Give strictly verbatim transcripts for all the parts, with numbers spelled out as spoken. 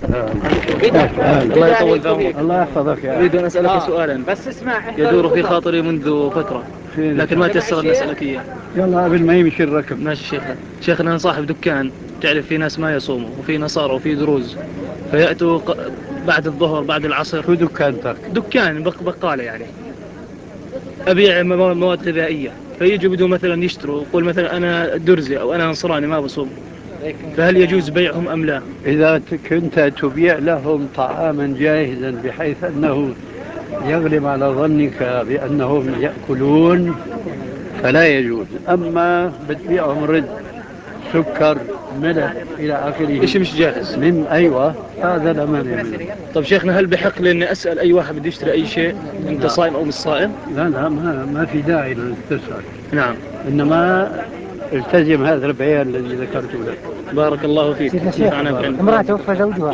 الله يطول بعمرك. الله يحفظك يا أريد أن أسألك آه. سؤالا بس اسمع يدور في خاطري منذ فترة، لكن ما تيسر أن أسألك إياه. يلا قبل ما يمشي الركب. ماشي شيخنا. شيخنا أنا صاحب دكان، تعرف في ناس ما يصوموا وفي نصارى وفي دروز، فيأتوا بعد الظهر بعد العصر. شو دكانتك؟ دكان بق بقالة يعني، أبيع مواد غذائية، فيجوا بدون مثلا يشتروا، يقول مثلا أنا درزي أو أنا نصراني ما بصوم، فهل يجوز بيعهم أم لا؟ إذا كنت تبيع لهم طعاما جاهزا بحيث أنه يغلب على ظنك بأنهم يأكلون فلا يجوز. أما بتبيعهم رز، سكر، ملح إلى آخره، إيش مش جاهز من أيوة هذا لا مانع منه. طب شيخنا، هل بحق لي إني أسأل أي واحد بده يشتري أي شيء أنت لا. صائم أو مش صائم؟ لا لا ما, ما في داعي لأن تسأل. نعم. إنما التزم هذا البيان الذي ذكرته لك. بارك الله فيك. امرأة توفى زوجها.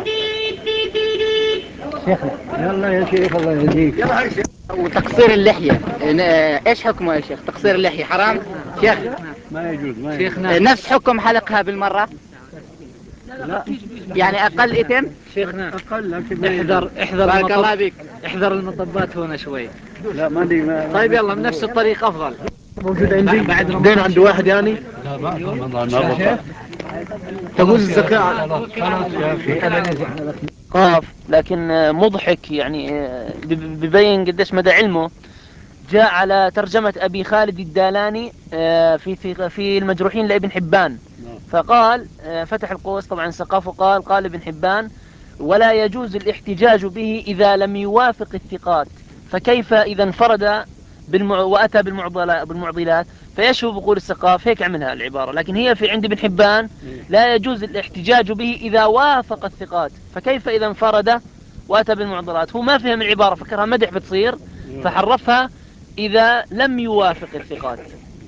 شيخنا يلا يا شيخ الله يهديك. وتقصير اللحية ايش حكمه يا شيخ؟ تقصير اللحية حرام شيخ؟ ما يجوز. ما يجوز. نفس حكم حلقها بالمرة؟ لا يعني اقل اثم؟ شيخنا أقل لكن احذر احذر بارك الله المطب بك. احذر المطبات هنا شوي. لا ما لي ما طيب يلا بنفس الطريق افضل. موجود عندي بعد رمضان دين عند واحد يعني. لا بعد رمضان ما بطل. تقول الزكاة خلاص يا أخي. قاف لكن مضحك يعني، ببين قديش مدى علمه. جاء على ترجمة أبي خالد الدالاني في في في المجروحين لابن حبان، فقال فتح القوس طبعا سقاف، قال قال ابن حبان: ولا يجوز الاحتجاج به إذا لم يوافق الثقات، فكيف إذا انفرد بالمع... وأتى بالمعضلات. فيشهو بقول السقاف هيك عملها العبارة، لكن هي في عند ابن حبان لا يجوز الاحتجاج به إذا وافق الثقات، فكيف إذا انفرد وأتى بالمعضلات. هو ما فهم العبارة، فكرها مدح بتصير فحرفها إذا لم يوافق الثقات.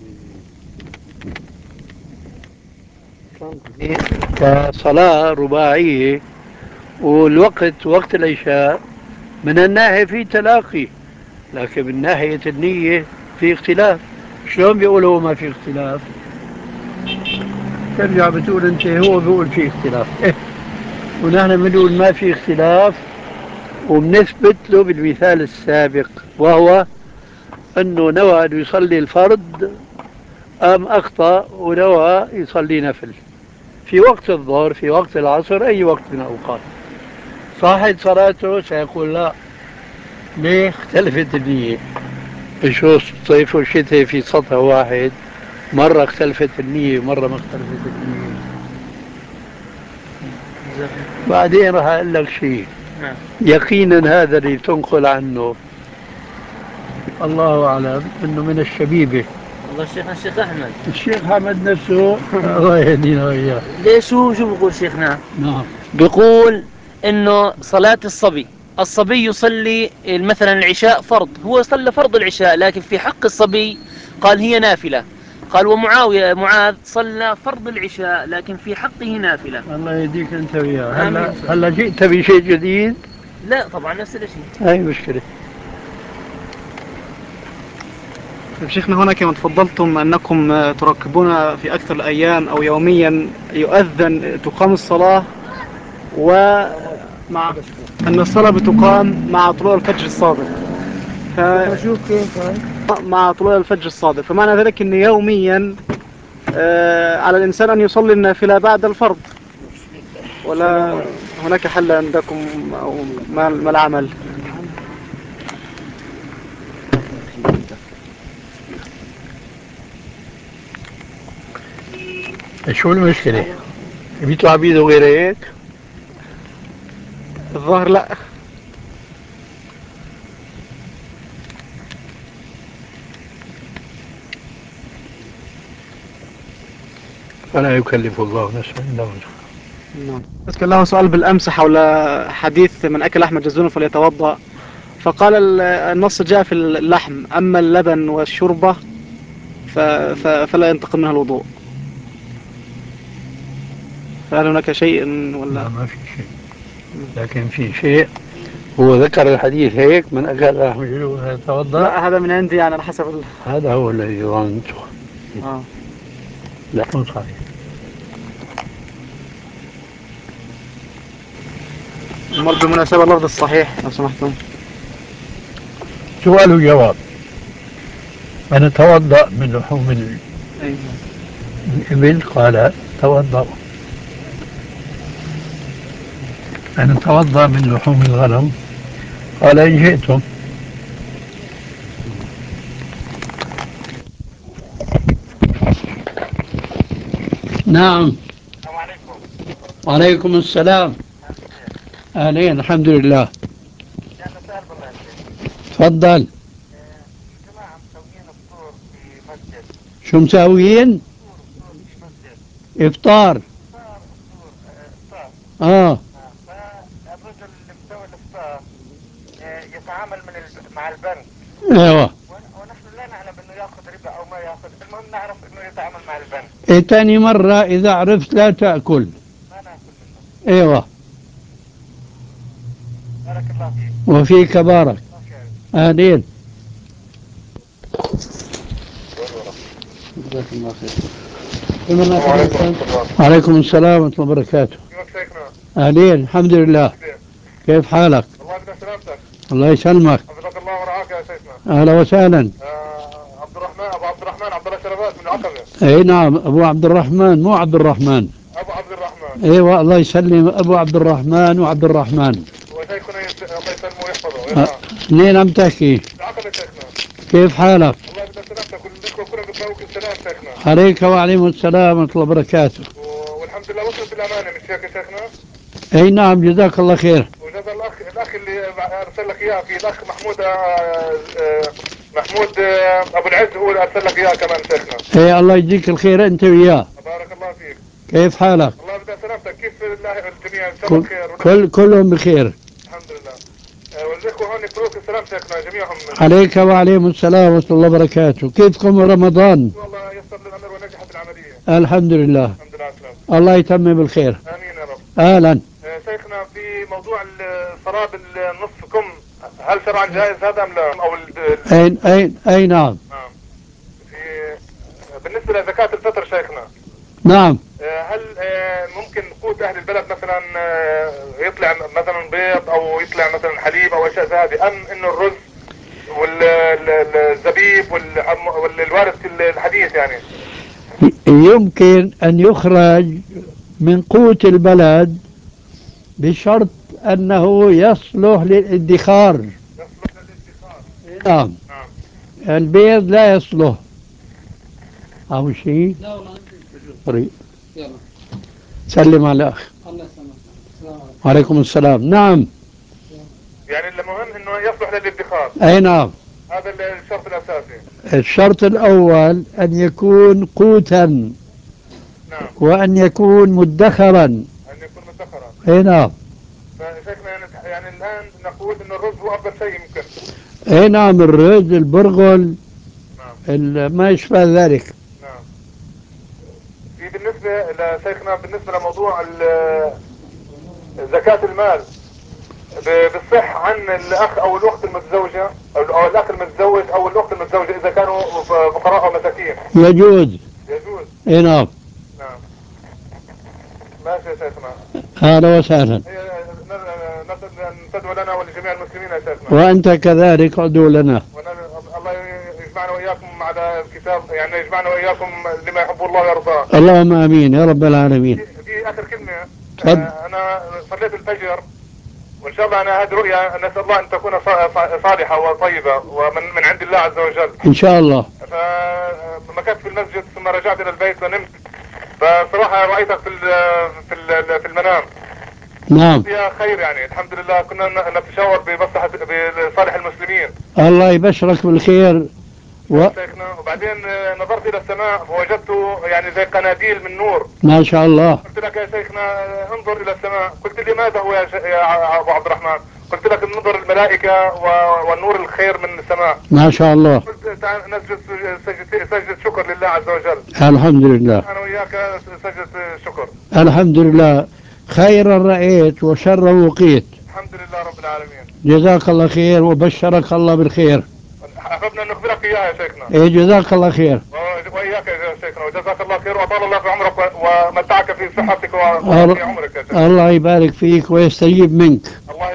كصلاة رباعية والوقت وقت العشاء من الناحية في تلاقي، لكن من ناحية النية في اختلاف. شلون بيقولوا ما في اختلاف؟ ترجع بتقول انت هو بيقول في اختلاف إيه؟ ونحن بنقول ما في اختلاف، وبنثبت له بالمثال السابق، وهو انه نوى ان يصلي الفرض ام اخطا ونوى يصلي نفل في وقت الظهر في وقت العصر اي وقت من الاوقات. صاحب صلاته سيقول لا، ليه اختلفت النية؟ شو الصيف والشتاء في سطح واحد، مرة اختلفت النية ومرة ما اختلفت النية. بعدين راح أقول لك شيء يقينا هذا اللي تنقل عنه الله أعلم أنه من الشبيبة. والله شيخنا الشيخ أحمد الشيخ حمد نفسه الله يهدينا وإياه. ليش هو شو بقول شيخنا؟ نعم. بيقول إنه صلاة الصبي الصبي يصلي مثلا العشاء فرض، هو صلى فرض العشاء، لكن في حق الصبي قال هي نافلة. قال ومعاوية معاذ صلى فرض العشاء لكن في حقه نافلة. الله يهديك أنت وياه. هلا هلا جئت بشيء جديد؟ لا طبعا نفس الشيء. هاي مشكلة. شيخنا هنا كما تفضلتم أنكم تركبون في أكثر الأيام أو يوميا يؤذن تقام الصلاة، ومع أن الصلاة بتقام مع طلوع الفجر الصادق، ف... مع طلوع الفجر الصادق، فمعنى ذلك أن يوميا آه على الإنسان أن يصلي النافلة بعد الفرض، ولا هناك حل عندكم أو ما ما العمل؟ شو المشكلة؟ بيطلع بيده غير هيك؟ الظاهر لا. فلا يكلف الله نفسا إلا وسعها. نعم. بس كان له سؤال بالأمس حول حديث من أكل لحم جزور فليتوضأ، فقال النص جاء في اللحم، أما اللبن والشوربة فلا ينتقل منها الوضوء، فهل هناك شيء ولا؟ لا ما في شيء، لكن في شيء هو ذكر الحديث هيك من أكل لحم جزور فليتوضأ. لا هذا من عندي يعني على حسب ال... هذا هو الذي ظننته. آه. لا مو صحيح. أمال بالمناسبة اللفظ الصحيح لو سمحتم. سؤال وجواب. أنا توضأ من لحوم ال- أيوة. الإبل؟ قال توضأ. أنا توضأ من لحوم الغنم؟ قال إن شئتم. نعم. السلام عليكم. وعليكم السلام. أهلين، الحمد لله. يعني سؤال بالله يا شيخ. تفضل. الجماعة مسويين فطور في مسجد. شو مساويين؟ فطور فطور في مسجد. إفطار. فطار فطور آه، افطار. آه. آه، فالرجل اللي مسوي الافطار آه، يتعامل من الب... مع البنك. أيوة. ون- ونحن لا نعلم انه ياخذ ربا او ما ياخذ، المهم نعرف انه يتعامل مع البنك. إيه، تاني مرة إذا عرفت لا تأكل. ما ناكل منه. أيوة. بارك الله فيك. وفيك بارك. اوكي. أهلين. جزاك الله خير. السلام عليكم ورحمة الله. وعليكم السلام ورحمة الله وبركاته. كيفك شيخنا؟ أهلين، الحمد لله. كيف حالك؟ الله بدنا سلامتك. الله يسلمك. حفظك الله ورعاك يا شيخنا. أهلا وسهلا. آه، عبد الرحمن ابو عبد الرحمن عبد الله شربات من العقبة. أي نعم، أبو عبد الرحمن مو عبد الرحمن. ابو عبد الرحمن. أيوة، الله يسلم أبو عبد الرحمن وعبد الرحمن. وشيخنا يس... الله يسلمه ويحفظه أه، ويرعاه. اثنين عم تحكي. العقبة شيخنا. كيف حالك؟ الله بدنا سلامتك والذكر كلها بتبارك السلام شيخنا. عليك وعليكم السلام ورحمة الله وبركاته. و- والحمد لله وصلت بالامانه مش هيك يا شيخنا؟ أي نعم، جزاك الله خير. وجزا الاخ الاخ اللي ارسل لك اياه، في الاخ محمود آه، آه، محمود آه، ابو العز هو اللي ارسل لك اياه كمان شيخنا. أي الله يجزيك الخير أنت وياه. بارك الله فيك. كيف حالك؟ الله بدنا سلامتك، كيف الله الجميع ان شاء كل, الله بخير؟ كل كلهم بخير. الحمد لله. آه، والاخوه هون يقولوك السلام شيخنا جميعهم. عليك وعليهم السلام ورحمة الله وبركاته. كيفكم رمضان؟ والله يسر للامر ونجحت العمليه. الحمد لله. الحمد لله على السلامة. الله يتمم بالخير. امين يا رب. أهلا. آه، شيخنا في موضوع الصلاة بالنصف كم، هل شرعا جائز هذا ام لا؟ او ال- ال- أين أين أي نعم. نعم. في بالنسبة لزكاة الفطر شيخنا، نعم. آه، هل آه، ممكن قوت اهل البلد مثلا آه، يطلع مثلا بيض او يطلع مثلا حليب او اشياء زي هذه، ام انه الرز والزبيب والوارد في الحديث يعني؟ يمكن أن يخرج من قوت البلد بشرط أنه يصلح للادخار. يصلح للادخار. نعم. نعم. البيض لا يصلح أو شيء. طريق. سلم على الأخ. وعليكم السلام. نعم. يعني المهم انه يصلح للادخار. أي نعم. هذا الشرط الاساسي. الشرط الأول أن يكون قوتا. نعم. وأن يكون مدخرا. أن يكون مدخرا. أي نعم. فشيخنا يعني, يعني الآن نقول إن الرز هو أفضل شيء يمكن. أي نعم، الرز، البرغل. نعم. ال- ما يشبه ذلك. نعم. في بالنسبة لشيخنا بالنسبة لموضوع ال- زكاة المال، ب- بالصح عن الأخ أو الأخت المتزوجة أو أو الأخ المتزوج أو الأخت المتزوجة إذا كانوا فقراء أو مساكين. يجوز. يجوز. أي نعم. نعم. ماشي يا شيخنا. أهلا وسهلا. هي نسأل أن تدعو لنا ولجميع المسلمين يا شيخنا. وأنت كذلك ادعو لنا. ونال- الله يجمعنا وإياكم على الكتاب، يعني يجمعنا وإياكم لما يحب الله ويرضاه. اللهم آمين يا رب العالمين. في آخر كلمة. تفضل. آه أنا صليت الفجر، وإن شاء الله أنا هذه رؤيا نسأل الله أن تكون ص- صالحة وطيبة ومن من عند الله عز وجل. إن شاء الله. فمكثت في المسجد ثم رجعت إلى البيت ونمت، فصراحة رأيتك في ال- في ال- في المنام. نعم. فيها خير يعني، الحمد لله كنا ن- نتشاور بمصلحة بصالح المسلمين. الله يبشرك بالخير. و... شيخنا وبعدين آه، نظرت إلى السماء فوجدت يعني زي قناديل من نور. ما شاء الله. قلت لك يا شيخنا آه، انظر إلى السماء. قلت لي ماذا هو يا, ش... يا ع- أبو عبد الرحمن؟ قلت لك انظر الملائكة و... والنور الخير من السماء. ما شاء الله. قلت تعال نسجد سجدة سجدة شكر لله عز وجل. الحمد لله. أنا وياك سجدة شكر. الحمد لله. خيرا رأيت وشرا وقيت. الحمد لله رب العالمين. جزاك الله خير وبشرك الله بالخير. أحببنا أن نخبرك إياها يا شيخنا. إيه، جزاك الله خير. و- وإياك يا شيخنا، وجزاك الله خير وأطال الله في عمرك و- ومتعك في صحتك و- وفي عمرك يا شيخنا. الله يبارك فيك ويستجيب منك. الله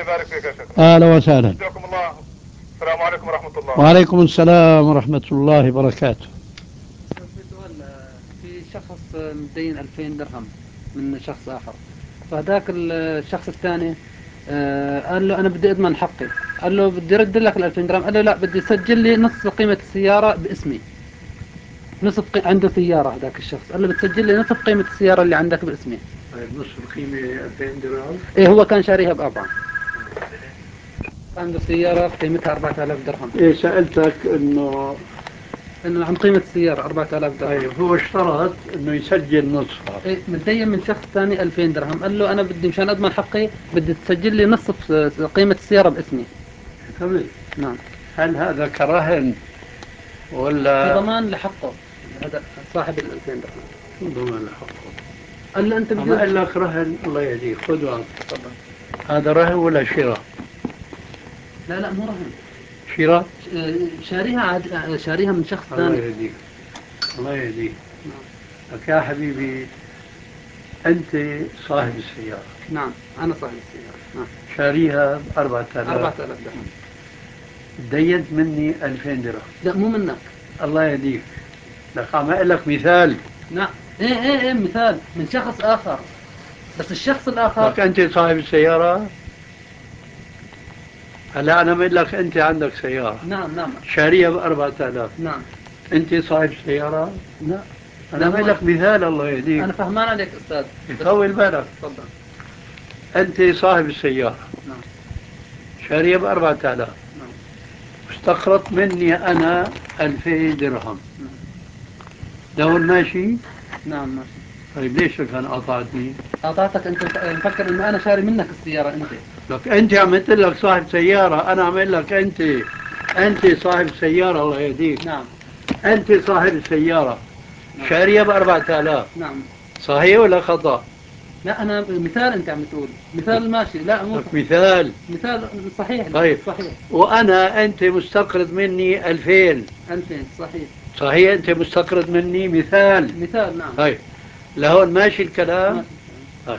يبارك فيك يا شيخ. أهلا وسهلا. جزاكم الله. السلام عليكم ورحمة الله. وعليكم السلام ورحمة الله وبركاته. في سؤال، في شخص مدين ألفين درهم من شخص آخر، فهذاك الشخص الثاني آه، قال له أنا بدي أضمن حقي، قال له بدي أرد لك ال ألفين درهم، قال له لا بدي سجل لي نصف قيمة السيارة باسمي. نصف قي... عنده سيارة هذاك الشخص، قال له بتسجل لي نصف قيمة السيارة اللي عندك باسمي. طيب نصف القيمة ألفين درهم؟ إيه هو كان شاريها بأربعة، عنده سيارة قيمتها أربعة آلاف درهم. إيه سألتك إنه إنه عن قيمة السيارة أربعة آلاف درهم. طيب هو اشترط إنه يسجل نصفها. إيه متدين من شخص ثاني ألفين درهم، قال له أنا بدي مشان أضمن حقي بدي تسجل لي نصف قيمة السيارة باسمي. فهمت؟ نعم. هل هذا كرهن ولا كضمان لحقه هذا صاحب ال ألفين درهم؟ ضمن لحقه؟ قال له أنت أنا بدي قال لك رهن، الله يهديك خذ وعط. هذا رهن ولا شراء؟ لا لا مو رهن، شراء؟ ش- شاريها عاد... آه، شاريها من شخص الله ثاني. يهديك الله يهديك. نعم. لك يا حبيبي أنت صاحب السيارة. نعم أنا صاحب السيارة. نعم. شاريها ب أربعة آلاف. أربعة آلاف درهم. دينت مني ألفين درهم. لا مو منك. الله يهديك. لك عم أقول لك مثال. نعم. إيه إيه إيه مثال من شخص آخر، بس الشخص الآخر. لك أنت صاحب السيارة. هلا أنا بقول لك أنت عندك سيارة. نعم نعم. شاريها ب أربعة آلاف. نعم. أنت صاحب سيارة. لا أنا بقول لك مثال الله يهديك. أنا فهمان عليك أستاذ. يطول بالك. تفضل. أنت صاحب السيارة. نعم. شاريها ب أربعة آلاف. نعم. استقرضت مني أنا ألفين درهم. نعم. دور ماشي؟ نعم ماشي. طيب ليش كان قاطعتني؟ أعطيتك أنت مفكر إنه أنا شاري منك السيارة أنت. لك أنت عملت لك صاحب سيارة، أنا عمل لك أنت. أنت صاحب سيارة الله يهديك. نعم. أنت صاحب السيارة. نعم. شاريها ب أربعة آلاف. نعم. صحيح ولا خطأ؟ لا أنا مثال أنت عم تقول مثال ماشي، لا مو لك مثال. مثال صحيح. طيب. صحيح. وأنا أنت مستقرض مني ألفين. ألفين صحيح. صحيح أنت مستقرض مني مثال. مثال نعم. طيب لهون ماشي الكلام. ماشي. طيب.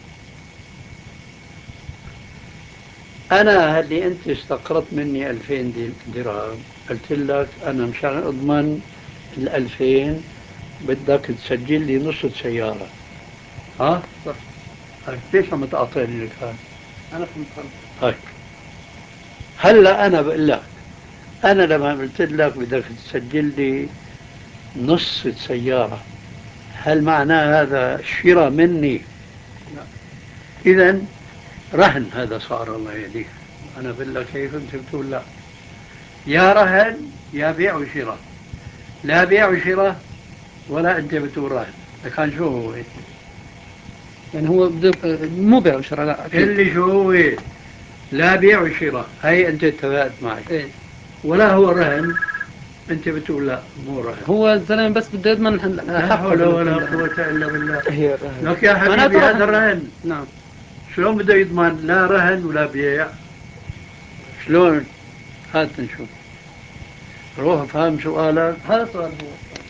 أنا اللي أنت استقرضت مني ألفين درهم، قلت لك أنا مشان أضمن الألفين بدك تسجل لي نص السيارة. ها؟ صح. طيب ليش عم تقاطعني الآن؟ أنا فهمت غلط. طيب هلا أنا بقول لك، أنا لما قلت لك بدك تسجل لي نص السيارة، هل معناه هذا شراء مني؟ لا. إذا رهن هذا صار الله يهديك. أنا بقول لك كيف أنت بتقول لا. يا رهن يا بيع وشراء. لا بيع وشراء ولا أنت بتقول رهن. كان شو هو؟ يعني هو بده مو بيع وشراء لا أكيد. اللي شو هو؟ لا بيع وشراء، هي أنت اتفقت معي. إيه. ولا هو رهن، أنت بتقول لا مو رهن. هو الزلمة بس بده يضمن لا حقه. حول ولا قوة إلا بالله. هي الرهن. لك يا حبيبي معناته هذا رهن. الرهن. نعم. شلون بده يضمن لا رهن ولا بيع؟ شلون؟ هات نشوف. روح فهم سؤالك. هذا سؤال هو.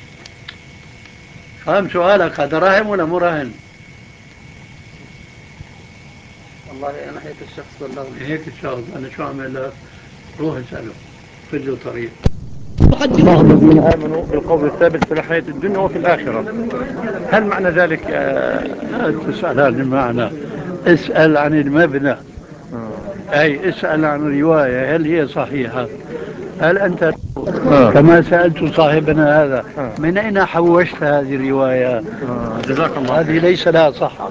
فهم سؤالك، هذا رهن ولا مو رهن؟ والله أنا هيك الشخص بلغني. هيك الشخص أنا شو أعمل لك؟ روح اسأله، خذ له طريق. الله الذين آمنوا بالقول الثابت في الحياة الدنيا وفي الآخرة. هل معنى ذلك لا تسأل عن المعنى، اسأل عن المبنى. أي اسأل عن الرواية هل هي صحيحة؟ هل أنت آه. كما سألت صاحبنا هذا آه. من أين حوشت هذه الرواية؟ آه. جزاك الله هذه ليس لها صحة.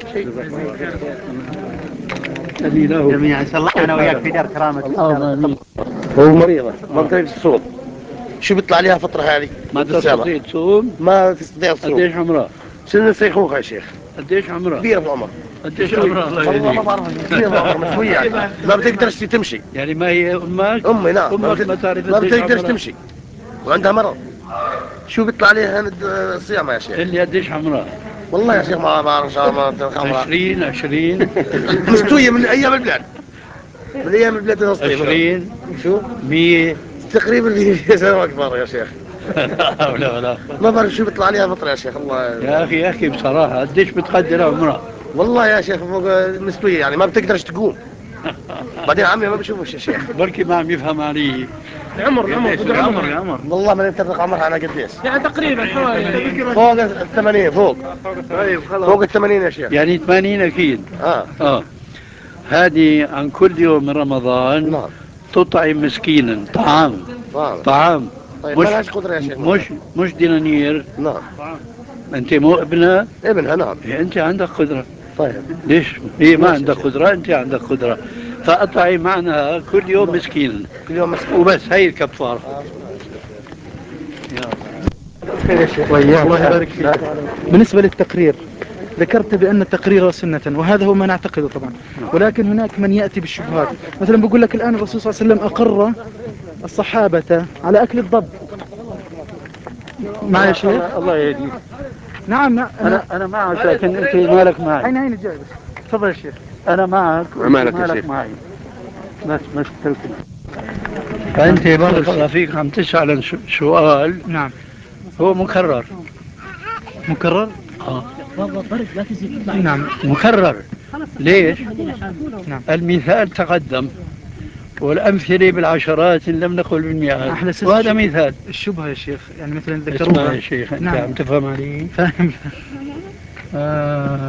جميعا ان شاء الله انا وياك في دار كرامه. اللهم امين. هو مريضة ما تقدر تصوم، شو بيطلع عليها فترة هذه؟ ما تستطيع تصوم؟ ما تستطيع تصوم. قديش عمرها؟ سن الشيخوخة يا شيخ. قديش عمرها؟ كبيرة في العمر. قديش عمرها الله والله ما يهديك؟ بعرف كبيرة في العمر مش وياك. ما بتقدرش تمشي. يعني ما هي أمك؟ أمي نعم. أمك ما تعرف ما قديش بتقدرش عمرها؟ تمشي وعندها مرض. شو بيطلع عليها هند الصيام يا شيخ؟ اللي قديش عمرها؟ والله يا شيخ ما بعرف عمرها. عشرين عشرين مستوية من أيام البلاد. من أيام البلاد الأصلية. عشرين شو؟ مية تقريبا في سنة أكبر يا شيخ. لا حول ولا قوة. ما بعرف شو بيطلع عليها فطرة يا شيخ الله. يا أخي يا أخي بصراحة قديش بتقدر عمرها؟ والله يا شيخ فوق نسبية يعني ما بتقدرش تقوم. بعدين عمي ما بشوفش يا شيخ. بركي ما عم يفهم علي. العمر العمر بدي عمر يا عمر. والله ما نتفق عمرها على قديش. يعني تقريبا حوالي فوق ال ثمانين فوق. طيب خلاص. فوق ال ثمانين يا شيخ. يعني ثمانين اكيد. اه اه هذه عن كل يوم من رمضان نعم تطعم مسكينا طعام. نعم. طعام. طيب مش ما لهاش قدرة يا شيخ. مش مش دينانير. نعم. انت مو ابنها؟ ابنها نعم. إيه انت عندك قدرة. طيب ليش؟ هي ما عندك قدرة، انت عندك قدرة. فاطعم معناها كل يوم مسكينا. كل يوم مسكين. وبس هي الكفارة. خير يا شيخ الله يبارك فيك. بالنسبة للتقرير ذكرت بأن التقرير سنة، وهذا هو ما نعتقده طبعا، ولكن هناك من يأتي بالشبهات. مثلا بقول لك الآن الرسول صلى الله عليه وسلم أقر الصحابة على أكل الضب. معي يا شيخ؟ الله يهديك. نعم نعم انا انا معك لكن انت مالك معي. هين هين جاي بس. تفضل يا شيخ. انا معك مالك يا مالك شيخ. معي. بس بس تركني. فانت بارك الله فيك عم تسأل عن سؤال. نعم. هو مكرر. مكرر؟ اه نعم مكرر. ليش؟ نعم. المثال تقدم والأمثلة بالعشرات إن لم نقل بالمئات، وهذا مثال. الشبهة يا شيخ يعني مثلا اسمع ذكروها. يا شيخ أنت نعم. عم تفهم علي؟ فاهم. آه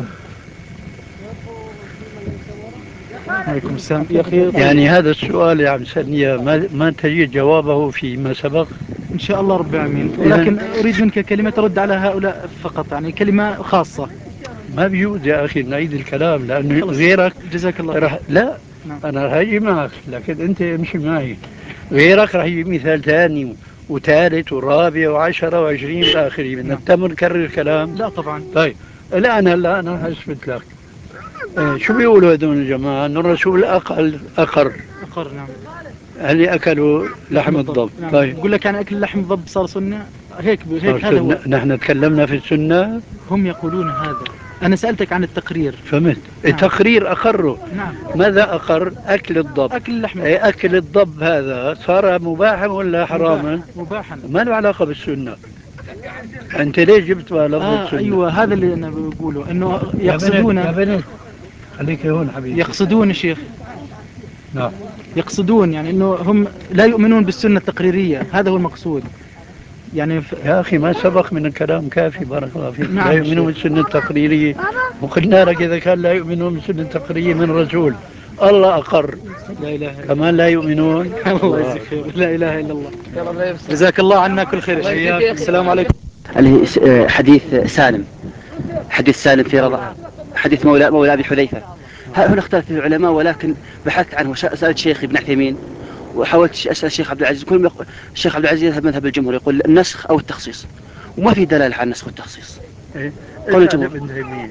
عليكم السلام يا أخي. يعني هذا السؤال اللي عم تسألني ما, ما تجد جوابه فيما سبق. إن شاء الله رب العالمين، ولكن أريد منك كلمة ترد على هؤلاء فقط، يعني كلمة خاصة. ما بيجوز يا أخي نعيد الكلام لأنه غيرك جزاك الله رح لا نعم. أنا رح أجي معك لكن أنت امشي معي. غيرك رح يجيب مثال ثاني وثالث ورابع وعشرة وعشرين إلى آخره. بدنا نتم نكرر الكلام؟ لا طبعا. طيب الآن هلا أنا رح أثبت لك. آه شو بيقولوا هذول الجماعة؟ أنه الرسول أقل أقر أقر نعم. اللي أكلوا لحم الضب. نعم. طيب يقول لك أنا أكل لحم الضب صار سنة هيك هيك هذا هو. نحن تكلمنا في السنة. هم يقولون هذا. أنا سألتك عن التقرير. فهمت. نعم. التقرير أقره. نعم. ماذا أقر؟ أكل الضب. أكل اللحم. أي أكل الضب هذا صار مباحا ولا حراما؟ مباحا. ما له علاقة بالسنة. أنت ليش جبت بها لفظ آه السنة؟ أيوة هذا اللي أنا بقوله إنه يقصدون. يا بنت خليك هون حبيبي. يقصدون يا شيخ. نعم. يقصدون يعني إنه هم لا يؤمنون بالسنة التقريرية، هذا هو المقصود. يعني ف... يا أخي ما سبق من الكلام كافي بارك الله فيك. نعم لا يؤمنون بالسنة التقريرية. وقلنا لك إذا كان لا يؤمنون بالسنة التقريرية من رسول الله أقر. لا إله إلا كمان لا يؤمنون. الله يجزيك خير. لا إله إلا الله. جزاك الله عنا كل خير. السلام عليكم. حديث سالم حديث سالم في رضع حديث مولى مولى أبي حذيفة. هنا اختلف العلماء ولكن بحثت عنه وسألت شيخي ابن عثيمين وحاولت أسأل الشيخ عبد العزيز. كل يقول الشيخ عبد العزيز يذهب مذهب الجمهور يقول النسخ أو التخصيص وما في دلالة على النسخ والتخصيص. إيه؟ قول الجمهور. ابن تيمية.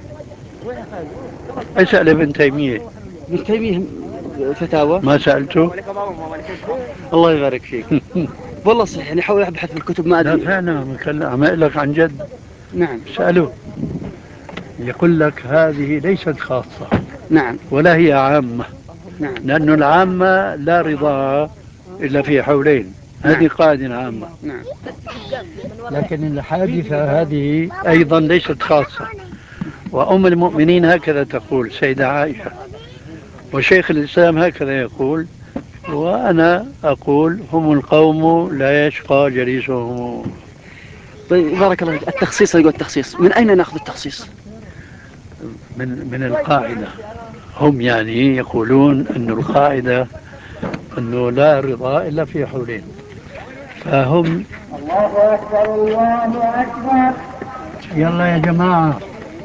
اسأل ابن تيمية. ابن تيمية فتاوى ما سألته. الله يبارك فيك. والله صحيح يعني حاول أبحث في الكتب ما أدري. لا فعلا عم أقول لك عن جد. نعم. سأله يقول لك هذه ليست خاصة. نعم. ولا هي عامة. نعم. لأن العامة لا رضا إلا في حولين. هذه نعم. قاعدة عامة. نعم. لكن الحادثة هذه أيضا ليست خاصة. وأم المؤمنين هكذا تقول سيدة عائشة، وشيخ الإسلام هكذا يقول، وأنا أقول هم القوم لا يشقى جليسهم. طيب بارك الله فيك. التخصيص يقول التخصيص من أين نأخذ التخصيص؟ من من القاعدة. هم يعني يقولون أن القاعدة أنه لا رضا إلا في حولين. فهم الله أكبر الله أكبر. يلا يا جماعة.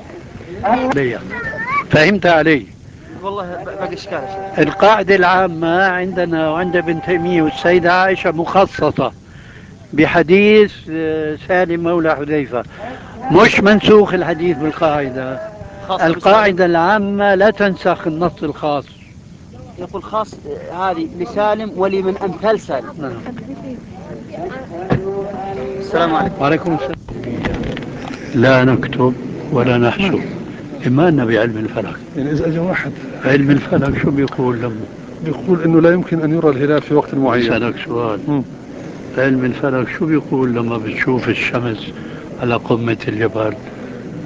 فهمت علي؟ والله باقي إشكال. القاعدة العامة عندنا وعند ابن تيمية والسيدة عائشة مخصصة بحديث سالم مولى حذيفة، مش منسوخ الحديث بالقاعدة. القاعدة العامة لا تنسخ النص الخاص. يقول خاص هذه لسالم ولمن أمثال سالم. نعم. السلام عليكم. وعليكم السلام. لا نكتب ولا نحسب، إيماننا بعلم الفلك. يعني إذا أجى واحد علم الفلك شو بيقول لما بيقول إنه لا يمكن أن يرى الهلال في وقت معين. أسألك سؤال. م. علم الفلك شو بيقول لما بتشوف الشمس على قمة الجبل؟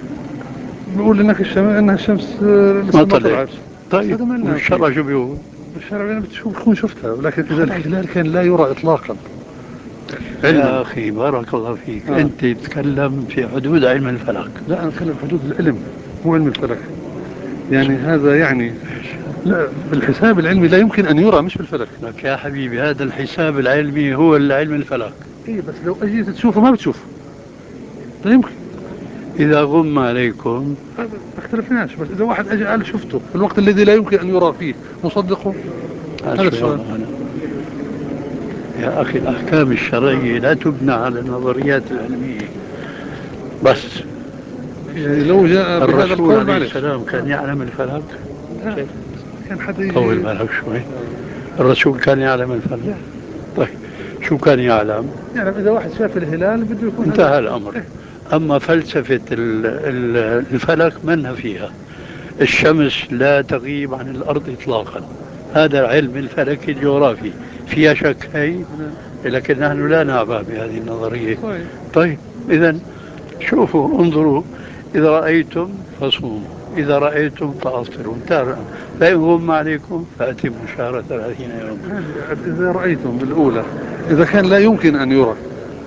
بيقول إنك الشمس إنها الشمس لسه ما طلعت. طيب وإن شاء الله شو بيقول؟ الشرع أنا بتشوف تكون شفتها، ولكن إذا الهلال كان لا يرى إطلاقا. يا أخي بارك الله فيك، آه. أنت تتكلم في حدود علم الفلك. لا أنا أتكلم في حدود العلم، مو علم الفلك. يعني هذا يعني لا، بالحساب العلمي لا يمكن أن يرى، مش بالفلك. لك يا حبيبي هذا الحساب العلمي هو علم الفلك. إيه بس لو أجيت تشوفه ما بتشوفه، لا يمكن. إذا غم عليكم ما اختلفناش، بس إذا واحد أجي قال شفته في الوقت الذي لا يمكن أن يرى فيه نصدقه؟ هذا السؤال. يا أخي الأحكام الشرعية لا تبنى على النظريات العلمية بس. يعني لو جاء بهذا القول الرسول عليه السلام كان يعلم الفلك؟ كيف؟ كان حدا يجي طول بالك شوي. الرسول كان يعلم الفلك؟ طيب شو كان يعلم؟ يعني إذا واحد شاف الهلال بده يكون انتهى الأمر. أما فلسفة الفلك منها فيها. الشمس لا تغيب عن الأرض إطلاقا، هذا علم الفلك الجغرافي، فيها شك هي؟ لكن نحن لا نعبأ بهذه النظرية. طيب, طيب إذا شوفوا انظروا، إذا رأيتم فصوموا، إذا رأيتم فأفطروا، انتهى. فإن غم عليكم فأتموا شهر ثلاثين يوما. إذا رأيتم بالأولى، إذا كان لا يمكن أن يرى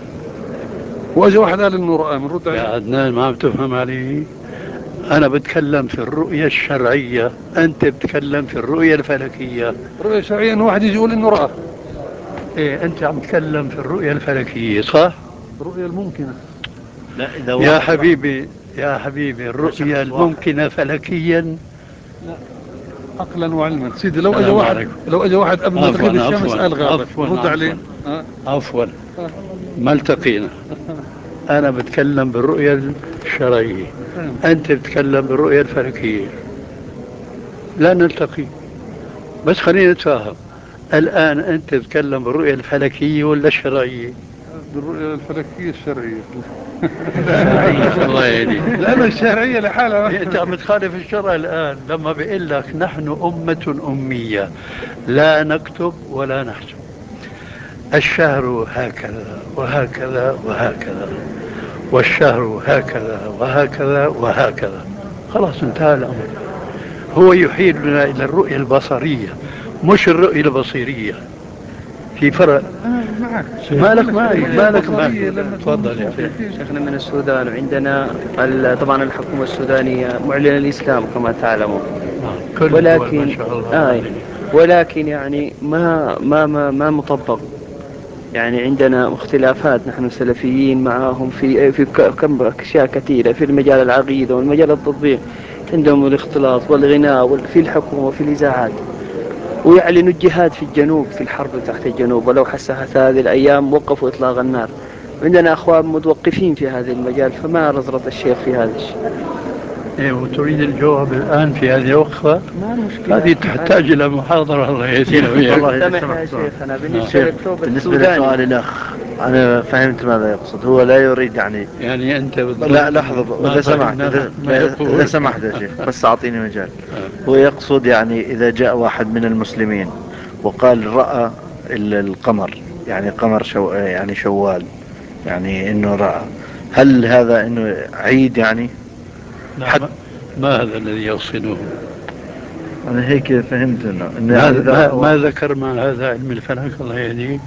وأجى واحد قال إنه رأى، بنرد عليه. يا عدنان ما بتفهم علي؟ أنا بتكلم في الرؤية الشرعية، أنت بتتكلم في الرؤية الفلكية. الرؤية الشرعية إنه واحد يجي يقول إنه رأى. إيه أنت عم تتكلم في الرؤية الفلكية صح؟ الرؤية الممكنة. لا إذا يا حبيبي يا حبيبي الرؤية الممكنة فلكيا. لا عقلا وعلما سيدي. لو اجى واحد لو اجى واحد قبل ما تغيب الشمس قال غابت، رد عليه. عفوا ما التقينا. أنا بتكلم بالرؤية الشرعية، أنت بتتكلم بالرؤية الفلكية، لا نلتقي. بس خلينا نتفاهم الآن، أنت تتكلم بالرؤية الفلكية ولا الشرعية؟ بالرؤية الفلكية الشرعية. الشرعية الله يهديك. لأنه الشرعية لحالها. أنت عم تخالف الشرع الآن لما بيقول لك نحن أمة أمية لا نكتب ولا نحسب، الشهر هكذا وهكذا وهكذا، والشهر هكذا وهكذا وهكذا، خلاص انتهى الأمر. هو يحيلنا إلى الرؤية البصرية مش الرؤية البصيرية، في فرق. معك مالك معي مالك معي تفضل يا شيخ. شيخنا من السودان، وعندنا طبعا الحكومة السودانية معلنة الإسلام كما تعلمون، ولكن آه ولكن يعني ما ما ما, ما مطبق. يعني عندنا اختلافات نحن السلفيين معهم في في كم أشياء كثيرة في المجال العقيدة والمجال التطبيق. عندهم الاختلاط والغناء في الحكومة وفي الإذاعات، ويعلنوا الجهاد في الجنوب في الحرب تحت الجنوب، ولو حسها هذه الأيام وقفوا إطلاق النار. عندنا أخوان متوقفين في هذا المجال، فما نظرة الشيخ في هذا الشيء؟ إيه وتريد الجواب الآن في هذه الوقفة؟ ما المشكلة، هذه تحتاج إلى محاضرة الله يهدينا وياك. والله سمح يا شيخنا. بالنسبة للثوب بالنسبة لسؤال الأخ أنا فهمت ماذا يقصد. هو لا يريد يعني يعني أنت لا لحظة إذا سمحت إذا, إذا سمحت يا شيخ بس أعطيني مجال. آه. هو يقصد يعني إذا جاء واحد من المسلمين وقال رأى القمر، يعني قمر شو يعني شوال، يعني إنه رأى، هل هذا إنه عيد يعني؟ لا حد ما هذا الذي يقصده. أنا هيك فهمت إنه إنه ما, يعني ما, ما ذكر ما هذا علم الفلك الله يهديك.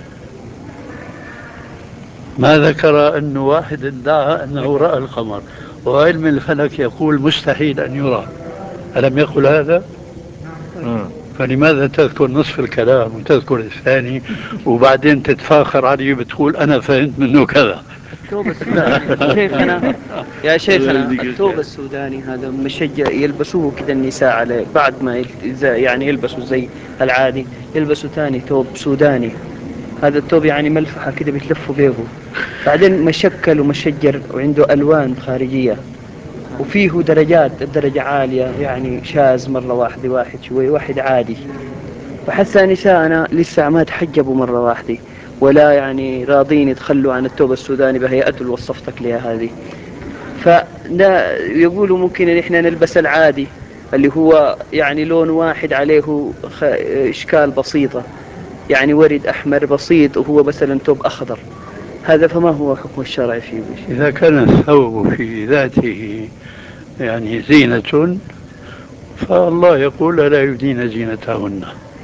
ما ذكر أنه واحد ادعى أنه رأى القمر، وعلم الفلك يقول مستحيل أن يرى. ألم يقل هذا؟ م. فلماذا تذكر نصف الكلام وتذكر الثاني وبعدين تتفاخر عليه بتقول أنا فهمت منه كذا؟ الثوب السوداني شيخنا يا شيخنا، الثوب السوداني هذا مشجع يلبسوه كذا النساء عليه، بعد ما يعني يلبسوا زي العادي يلبسوا ثاني ثوب سوداني. هذا الثوب يعني ملفحة كذا بيتلفوا به، بعدين مشكل ومشجر وعنده ألوان خارجية، وفيه درجات، الدرجة عالية يعني شاذ مرة واحدة، واحد شوي، واحد عادي. فحتى نساءنا لسه ما تحجبوا مرة واحدة، ولا يعني راضين يتخلوا عن الثوب السوداني بهيئته اللي وصفتك لها هذه. فلا يقولوا ممكن ان احنا نلبس العادي اللي هو يعني لون واحد عليه اشكال بسيطة، يعني ورد احمر بسيط وهو مثلا ثوب اخضر. هذا فما هو حكم الشرع فيه؟ إذا كان الثوب في ذاته يعني زينة فالله يقول لا يبدين زينتهن،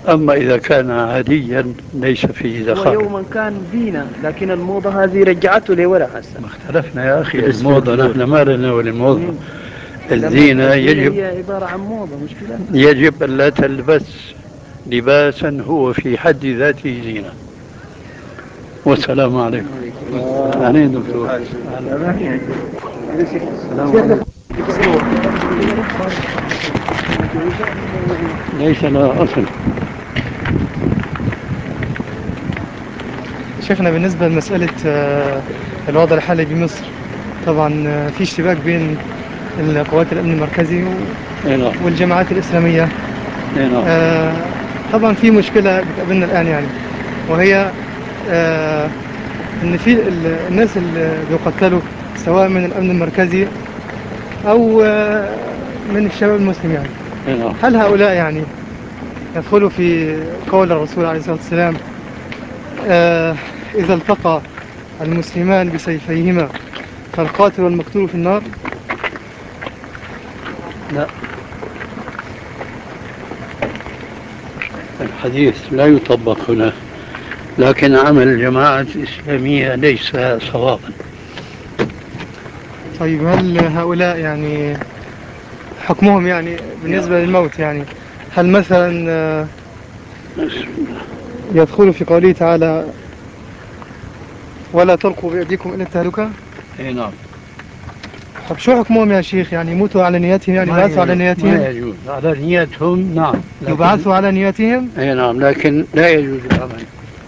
أما إذا كان عاديا ليس فيه هو دخل. يوما كان زينة، لكن الموضة هذه رجعته لورا هسه. ما اختلفنا يا أخي، الموضة نحن ما لنا وللموضة. الزينة يجب هي عبارة عن موضة، مش كده؟ يجب أن لا تلبس لباسا هو في حد ذاته زينة. والسلام عليكم. أهلا دكتور. ليس لا أصل. شيخنا بالنسبة لمسألة آه، الوضع الحالي بمصر، طبعا آه، في اشتباك بين القوات الأمن المركزي و- والجماعات الإسلامية. آه، طبعا في مشكلة بتقابلنا الآن يعني، وهي آه، إن في ال- الناس اللي بيقتلوا سواء من الأمن المركزي أو آه، من الشباب المسلم يعني. هل هؤلاء يعني يدخلوا في قول الرسول عليه الصلاة والسلام آه، إذا التقى المسلمان بسيفيهما فالقاتل والمقتول في النار؟ لا، الحديث لا يطبق هنا، لكن عمل الجماعة الإسلامية ليس صوابا. طيب هل هؤلاء يعني حكمهم يعني بالنسبة للموت يعني، هل مثلا آه، يدخلوا في قوله تعالى ولا تلقوا بأيديكم إلى التهلكة؟ اي نعم. طب شو حكمهم يا شيخ؟ يعني يموتوا على نياتهم، يعني يبعثوا على نياتهم؟ ما يجوز على نيتهم، نعم. يبعثوا على نياتهم؟ اي نعم، لكن لا يجوز العمل.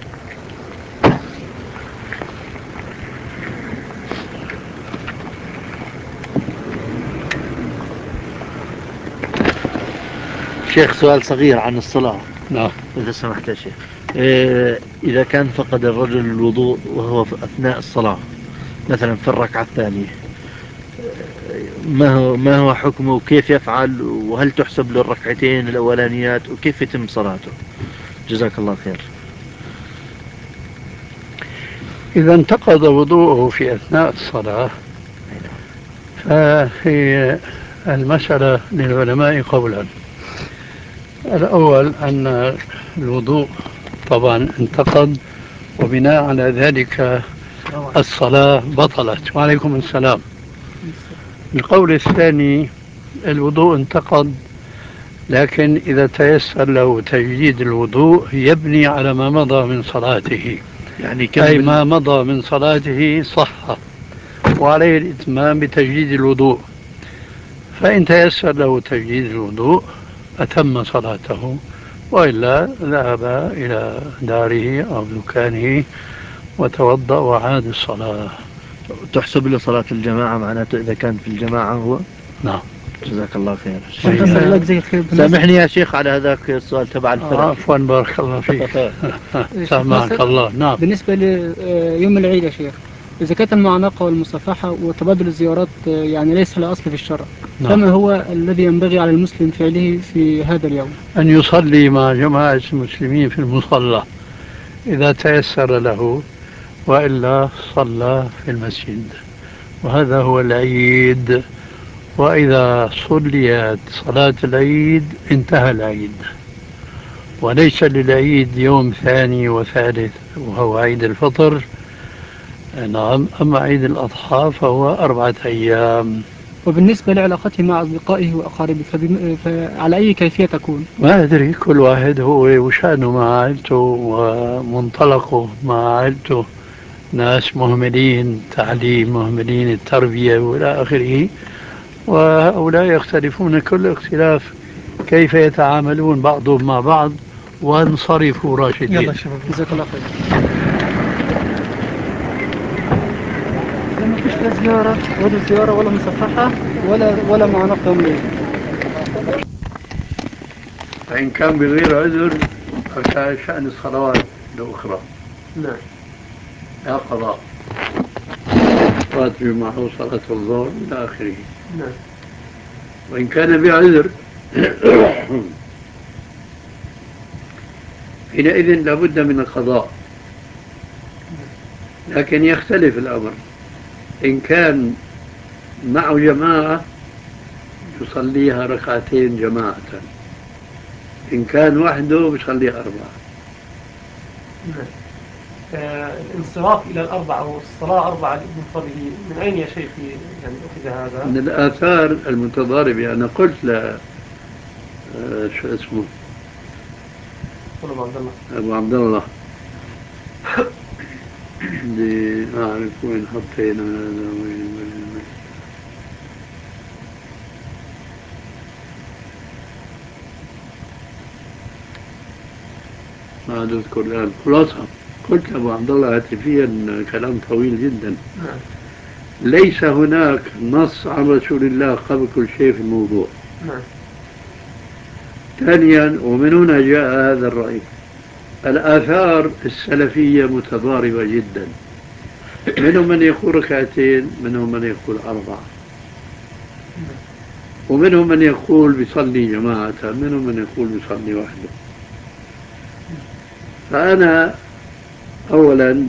شيخ سؤال صغير عن الصلاة. نعم. إذا سمحت يا شيخ، إيه إذا كان فقد الرجل الوضوء وهو في أثناء الصلاة، مثلا في الركعة الثانية، ما هو ما هو حكمه وكيف يفعل، وهل تحسب للركعتين الأولانيات وكيف يتم صلاته؟ جزاك الله خير. إذا انتقض وضوءه في أثناء الصلاة فهي المسألة للعلماء قولان. الأول أن الوضوء طبعا انتقض، وبناء على ذلك الصلاة بطلت. وعليكم السلام. القول الثاني، الوضوء انتقض، لكن إذا تيسر له تجديد الوضوء يبني على ما مضى من صلاته، يعني أي ما مضى من صلاته صح، وعليه الإتمام بتجديد الوضوء. فإن تيسر له تجديد الوضوء أتم صلاته، وإلا ذهب إلى داره أو دكانه وتوضأ وعاد الصلاة. تحسب له صلاة الجماعة معناته إذا كان في الجماعة هو؟ نعم. جزاك الله خير. سامحني يا شيخ على هذاك السؤال تبع الفرق. عفوا، بارك الله فيك. سامحك الله. نعم. بالنسبة ليوم العيد يا شيخ، إذا كانت المعانقة والمصافحة وتبادل الزيارات يعني ليس لها أصل في الشرع، نعم. فما هو الذي ينبغي على المسلم فعله في هذا اليوم؟ أن يصلي مع جماعة المسلمين في المصلى إذا تيسر له، وإلا صلى في المسجد، وهذا هو العيد. وإذا صليت صلاة العيد انتهى العيد، وليس للعيد يوم ثاني وثالث وهو عيد الفطر. نعم. أما عيد الأضحى فهو أربعة أيام. وبالنسبة لعلاقته مع أصدقائه وأقاربه فبم- فعلى أي كيفية تكون؟ ما أدري، كل واحد هو وشأنه مع عائلته ومنطلقه مع عائلته. ناس مهملين تعليم، مهملين التربية وإلى آخره، وهؤلاء يختلفون كل اختلاف كيف يتعاملون بعضهم مع بعض، وانصرفوا راشدين. يلا شباب، جزاك الله خير. ما فيش لا زيارة ولا زيارة ولا مصفحة ولا ولا معانقة يومية. فإن كان بغير عذر فشأن الصلوات الأخرى. نعم. لا قضاء، راتب معه صلاة الظهر إلى آخره. نعم. وإن كان بعذر حينئذ لابد من القضاء، لكن يختلف الأمر. إن كان معه جماعة يصليها ركعتين جماعة، إن كان وحده بيصلي أربعة. نعم. آه الانصراف إلى الأربعة أو الصلاة أربعة لمفرده من أين يا شيخ يعني أخذ هذا؟ من الآثار المتضاربة. أنا قلت ل آه شو اسمه أبو عبد الله أبو عبد الله بدي أعرف وين حطينا هذا وين وين ما أذكر الآن. خلاصة قلت أبو عبد الله هاتفيا كلام طويل جدا. نعم. ليس هناك نص عن رسول الله قبل كل شيء في الموضوع. نعم. ثانيا ومن هنا جاء هذا الرأي. الآثار السلفية متضاربة جدا، منهم من يقول ركعتين، منهم من يقول أربعة، ومنهم من يقول بيصلي جماعة، منهم من يقول بيصلي وحده. فأنا أولا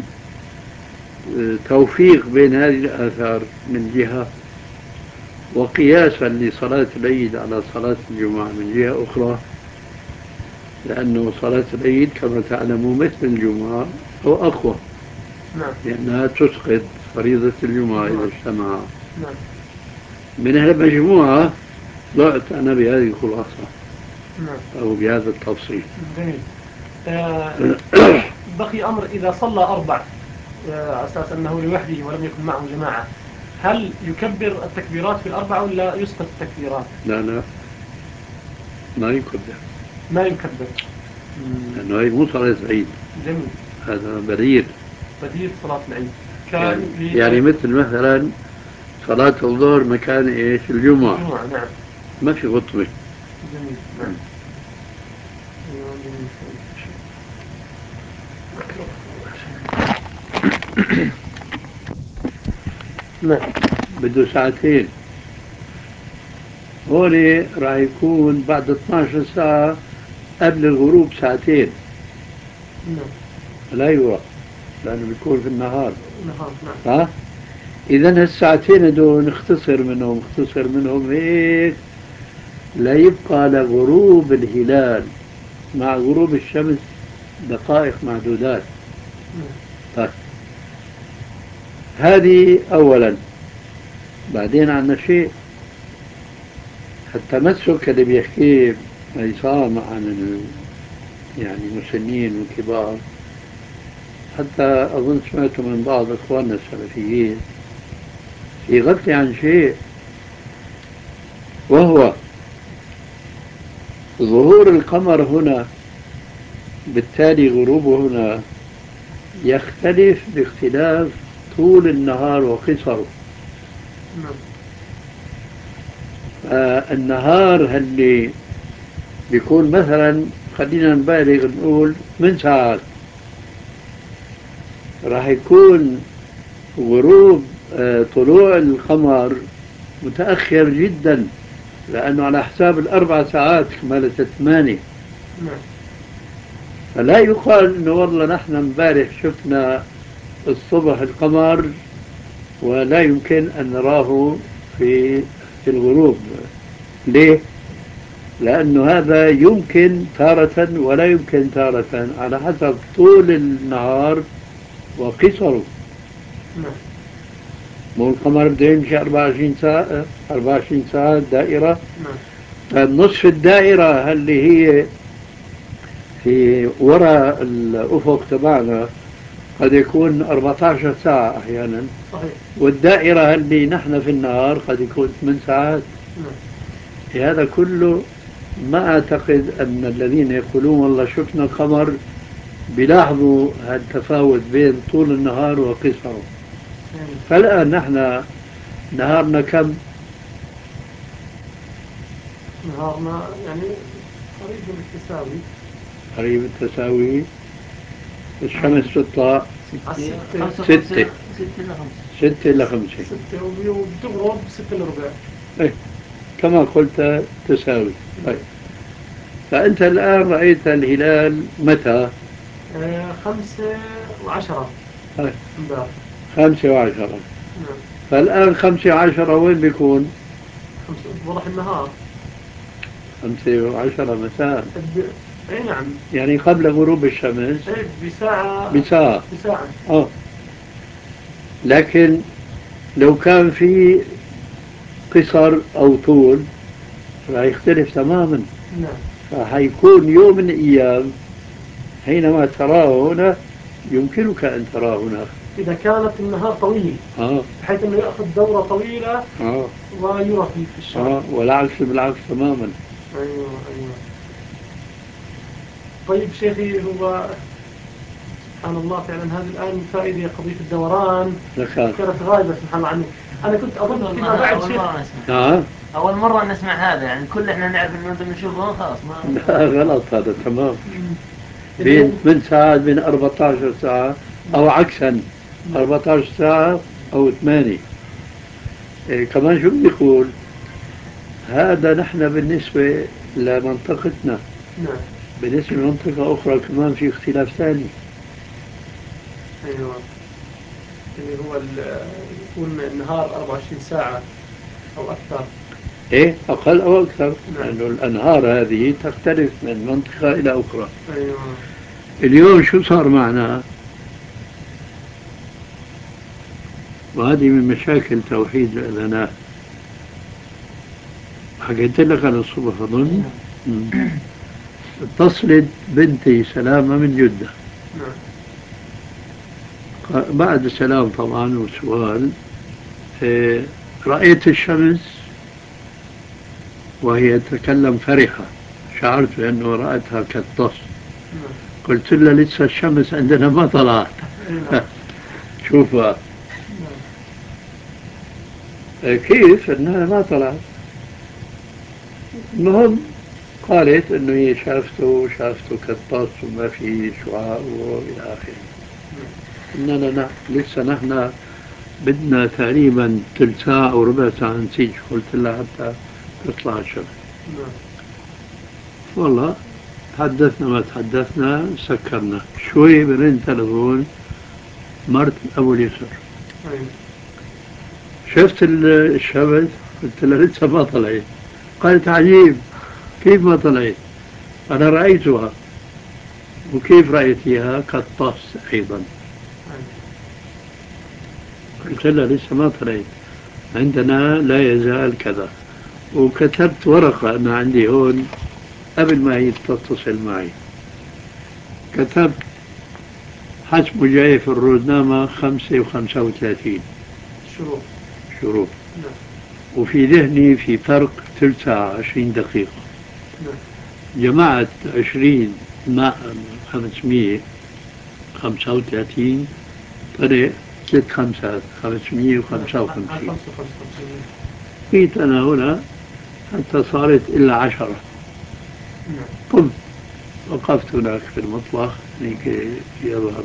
توفيق بين هذه الآثار من جهة، وقياسا لصلاة العيد على صلاة الجمعة من جهة أخرى، لأنه صلاة العيد كما تعلموا مثل الجمعة أو أقوى. نعم. لأنها تسقط فريضة الجمعة إذا اجتمعا. نعم. من هالمجموعة طلعت أنا بهذه الخلاصة. نعم. أو بهذا التفصيل. جميل. آه بقي أمر إذا صلى أربع على أساس أنه لوحده ولم يكن معه جماعة، هل يكبر التكبيرات في الأربعة ولا يسقط التكبيرات؟ لا لا ما يكبر. ما يكبر لأنه هي مو صلاة عيد. جميل. هذا بديل. بديل صلاة العيد. يعني, يعني مثل مثلا صلاة الظهر مكان إيش الجمعة. الجمعة. نعم. ما في خطبة. جميل. نعم. نعم. بده ساعتين. هون راح يكون بعد اثنعش ساعة قبل الغروب ساعتين. نعم. لا يرى لأنه بيكون في النهار. النهار. نعم. ها؟ إذن هالساعتين هدول نختصر منهم نختصر منهم هيك لا يبقى لغروب الهلال مع غروب الشمس دقائق معدودات. طيب هذه أولا. بعدين عندنا شيء التمسك اللي بيحكيه عصام عن ال... يعني المسنين والكبار، حتى أظن سمعت من بعض إخواننا السلفيين في غفلة عن شيء، وهو ظهور القمر هنا بالتالي غروبه هنا يختلف باختلاف طول النهار وقصره. فالنهار اللي بيكون مثلا خلينا نبالغ نقول ثمان ساعات، راح يكون غروب طلوع القمر متأخر جدا، لأنه على حساب الأربع ساعات كمالة الثمانية. فلا يقال إنه والله نحن امبارح شفنا الصبح القمر ولا يمكن أن نراه في في الغروب. ليه؟ لأنه هذا يمكن تارة ولا يمكن تارة على حسب طول النهار وقصره. مو القمر بده يمشي أربعة وعشرين ساعة أربعة وعشرين ساعة دائرة. نصف الدائرة اللي هي في وراء الأفق تبعنا قد يكون أربعة عشر ساعة أحيانا. صحيح. والدائرة اللي نحن في النهار قد يكون ثمان ساعات. نعم. هذا كله ما أعتقد أن الذين يقولون والله شفنا القمر بيلاحظوا هالتفاوت بين طول النهار وقصره. فالآن نحن نهارنا كم؟ نهارنا يعني قريب من التساوي. قريب التساوي. الشمس تطلع ستة ستة إلى خمسة. ستة إلى خمسة. ستة وبتغرب ستة إلى ربع. إيه كما قلت تساوي. طيب فأنت الآن رأيت الهلال متى؟ آه خمسة وعشرة. طيب امبارح. خمسة وعشرة. نعم. فالآن خمسة وعشرة وين بيكون؟ خمسة وضح النهار. خمسة وعشرة مساء. اي نعم. يعني قبل غروب الشمس. اي بساعة. بساعة. بساعة. اه. لكن لو كان في قصر أو طول راح يختلف تماما. نعم. فحيكون يوم من الأيام حينما تراه هنا يمكنك أن تراه هناك. إذا كانت النهار طويل. آه. بحيث أنه يأخذ دورة طويلة. آه. ويرى في الشهر. آه. والعكس بالعكس تماما. أيوة أيوة. طيب شيخي، هو سبحان الله فعلا هذه الآن فائدة قضية الدوران لكان. كانت غايبة سبحان الله عنك. أنا كنت أظن فيما بعد أول شيخ. مرة نسمع. آه. أول مرة نسمع هذا، يعني كل إحنا نعرف إنه أنتم تشوفون خلاص ما. لا غلط هذا تمام. بين من ساعات بين أربعة عشر ساعة أو عكسا أربعة عشر ساعة أو ثمانية. إيه كمان شو بدي أقول؟ هذا نحن بالنسبة لمنطقتنا. نعم. بالنسبة لمنطقة أخرى كمان في اختلاف ثاني. أيوة. اللي هو يكون النهار أربعة وعشرين ساعة أو أكثر. إيه أقل أو أكثر. نعم. لأنه الأنهار هذه تختلف من منطقة إلى أخرى. أيوة. اليوم شو صار معنا؟ وهذه من مشاكل توحيد الأذانات. حكيت لك أنا الصبح أظن. اتصلت بنتي سلامة من جدة. نعم. بعد السلام طبعا والسؤال، إيه رأيت الشمس وهي تتكلم فرحة، شعرت بأنه رأتها كالطص. نعم. قلت لها لسه الشمس عندنا ما طلعت. نعم. شوفها. نعم. إيه كيف أنها ما طلعت. المهم قالت أنه هي شافته شافته كالطص وما في شعاع وإلى آخره. قلنا لا لا لسه نحن بدنا تقريبا ثلث ساعة أو ربع ساعة نسيت قلت لها حتى تطلع الشمس. نعم. والله تحدثنا ما تحدثنا سكرنا شوي برن تلفون مرت أبو اليسر. أيوة. شفت الشمس قلت لها لسه ما طلعت. قالت عجيب كيف ما طلعت. أنا رأيتها. وكيف رأيتيها كالطاس أيضا. قلت لها لسه ما طلعت عندنا لا يزال كذا. وكتبت ورقة أنا عندي هون قبل ما هي تتصل معي كتبت حسب جاي في الروزنامة خمسة وخمسة وثلاثين شروق. شروق. نعم. وفي ذهني في فرق ثلث ساعة عشرين دقيقة. نعم. جمعت عشرين مع خمسمية خمسة وثلاثين طلع ثلاث خمسات خمسمية وخمسة وخمسين. جيت أنا هنا حتى صارت إلا عشرة. نعم. قمت وقفت هناك في المطبخ لكي يظهر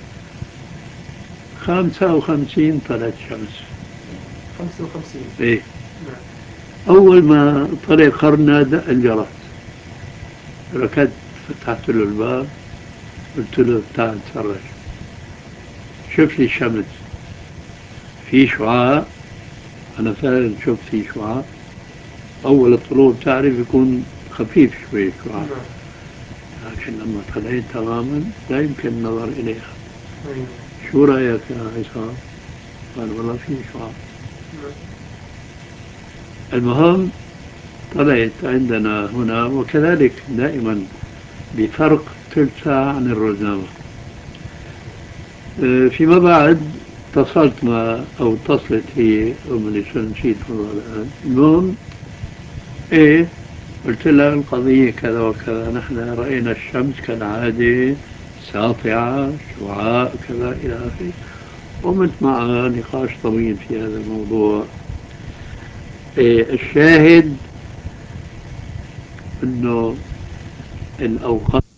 خمسة وخمسين طلعت شمس. خمسة وخمسين. إيه. نعم. أول ما طلع قرنا دق الجرس ركضت فتحت له الباب قلت له تعال تفرج شوف لي الشمس في شعاع. أنا فعلا شوف في شعاع. أول الطلوع بتعرف يكون خفيف شوي شعاع. نعم. لكن لما طلعت تماما لا يمكن النظر إليها. أيوة. شو رأيك يا عصام؟ قال والله في شعاع. نعم. المهم طلعت عندنا هنا وكذلك دائما بفرق ثلث ساعة عن الروزنامة. فيما بعد اتصلت مع أو اتصلت هي أم اللي نسيت والله الآن. المهم إيه قلت لها القضية كذا وكذا نحن رأينا الشمس كالعادة ساطعة شعاع كذا إلى آخره. قمت معها نقاش طويل في هذا الموضوع. إيه الشاهد أنه الأوقات